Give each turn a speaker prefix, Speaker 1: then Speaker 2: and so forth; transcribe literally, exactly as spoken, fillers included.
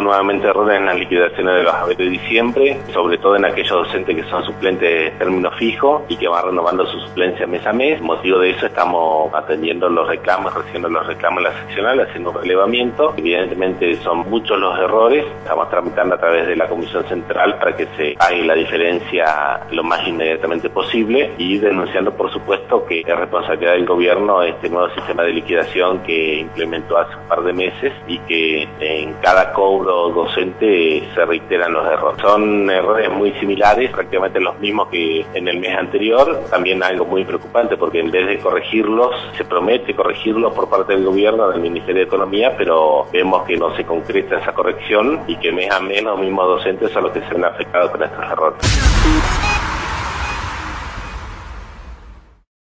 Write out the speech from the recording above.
Speaker 1: nuevamente errores en las liquidaciones de los haberes de diciembre, sobre todo en aquellos docentes que son suplentes de término fijo y que van renovando su suplencia mes a mes. Motivo de eso estamos atendiendo los reclamos, recibiendo los reclamos en la seccional, haciendo un relevamiento. Evidentemente son muchos los errores, estamos tramitando a través de la Comisión Central para que se pague la diferencia lo más inmediatamente posible y denunciando por supuesto que es responsabilidad del gobierno este nuevo sistema de liquidación que implementó hace un par de meses y que en cada cobro docente se reiteran los errores. Son errores muy similares, prácticamente los mismos que en el mes anterior. También algo muy preocupante porque en vez de corregirlos, se promete corregirlos por parte del gobierno, del Ministerio de Economía, pero vemos que no se concreta esa corrección y que mes a mes los mismos docentes son los que se ven afectados con estos errores.